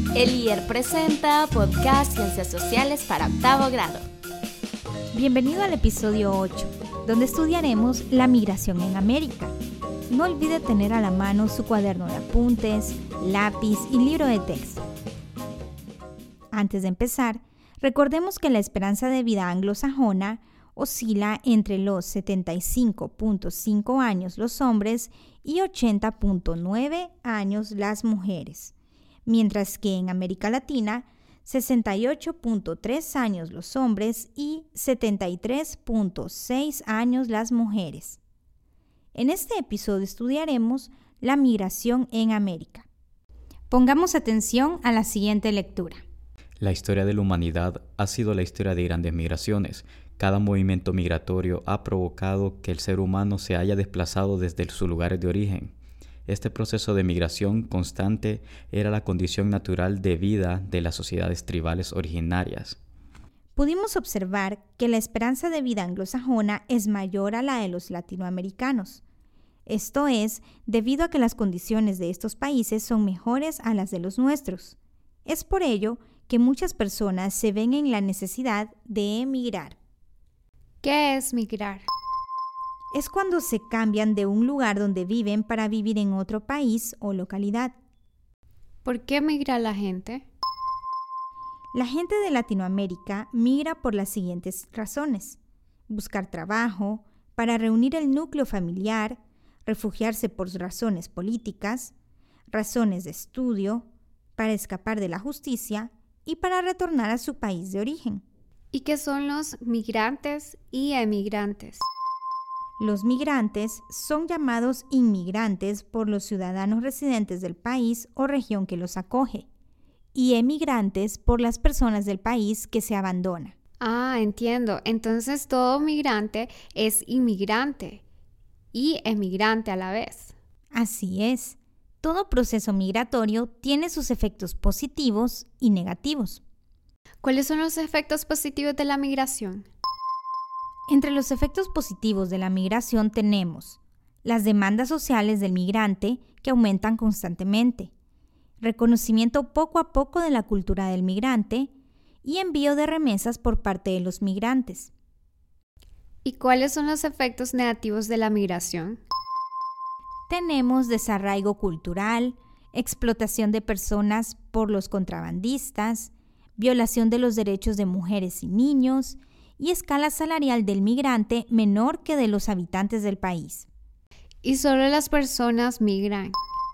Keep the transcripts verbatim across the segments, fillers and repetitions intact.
El I E R presenta Podcast Ciencias Sociales para octavo grado. Bienvenido al episodio ocho, donde estudiaremos la migración en América. No olvide tener a la mano su cuaderno de apuntes, lápiz y libro de texto. Antes de empezar, recordemos que la esperanza de vida anglosajona oscila entre los setenta y cinco punto cinco años los hombres y ochenta punto nueve años las mujeres, mientras que en América Latina, sesenta y ocho punto tres años los hombres y setenta y tres punto seis años las mujeres. En este episodio estudiaremos la migración en América. Pongamos atención a la siguiente lectura. La historia de la humanidad ha sido la historia de grandes migraciones. Cada movimiento migratorio ha provocado que el ser humano se haya desplazado desde sus lugares de origen. Este proceso de migración constante era la condición natural de vida de las sociedades tribales originarias. Pudimos observar que la esperanza de vida anglosajona es mayor a la de los latinoamericanos. Esto es debido a que las condiciones de estos países son mejores a las de los nuestros. Es por ello que muchas personas se ven en la necesidad de emigrar. ¿Qué es migrar? Es cuando se cambian de un lugar donde viven para vivir en otro país o localidad. ¿Por qué migra la gente? La gente de Latinoamérica migra por las siguientes razones: buscar trabajo, para reunir el núcleo familiar, refugiarse por razones políticas, razones de estudio, para escapar de la justicia y para retornar a su país de origen. ¿Y qué son los migrantes y emigrantes? Los migrantes son llamados inmigrantes por los ciudadanos residentes del país o región que los acoge, y emigrantes por las personas del país que se abandona. Ah, entiendo. Entonces todo migrante es inmigrante y emigrante a la vez. Así es. Todo proceso migratorio tiene sus efectos positivos y negativos. ¿Cuáles son los efectos positivos de la migración? Entre los efectos positivos de la migración tenemos las demandas sociales del migrante que aumentan constantemente, reconocimiento poco a poco de la cultura del migrante y envío de remesas por parte de los migrantes. ¿Y cuáles son los efectos negativos de la migración? Tenemos desarraigo cultural, explotación de personas por los contrabandistas, violación de los derechos de mujeres y niños y escala salarial del migrante menor que de los habitantes del país. ¿Y solo las personas migran?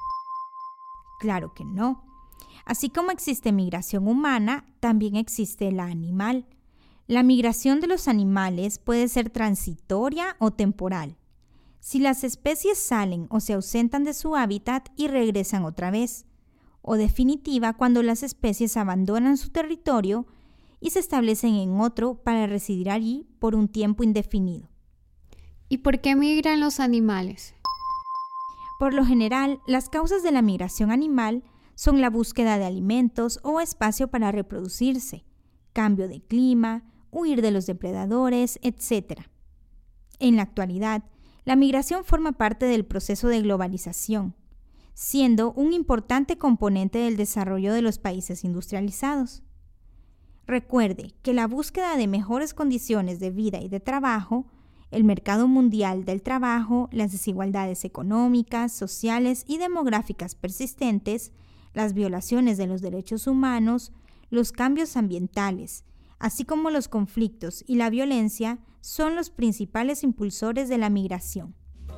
Claro que no. Así como existe migración humana, también existe la animal. La migración de los animales puede ser transitoria o temporal. Si las especies salen o se ausentan de su hábitat y regresan otra vez, o definitiva cuando las especies abandonan su territorio y se establecen en otro para residir allí por un tiempo indefinido. ¿Y por qué migran los animales? Por lo general, las causas de la migración animal son la búsqueda de alimentos o espacio para reproducirse, cambio de clima, huir de los depredadores, etcétera. En la actualidad, la migración forma parte del proceso de globalización, siendo un importante componente del desarrollo de los países industrializados. Recuerde que la búsqueda de mejores condiciones de vida y de trabajo, el mercado mundial del trabajo, las desigualdades económicas, sociales y demográficas persistentes, las violaciones de los derechos humanos, los cambios ambientales, así como los conflictos y la violencia, son los principales impulsores de la migración.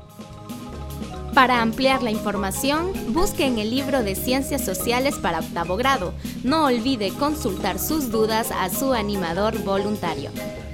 Para ampliar la información, busque en el libro de Ciencias Sociales para octavo grado. No olvide consultar sus dudas a su animador voluntario.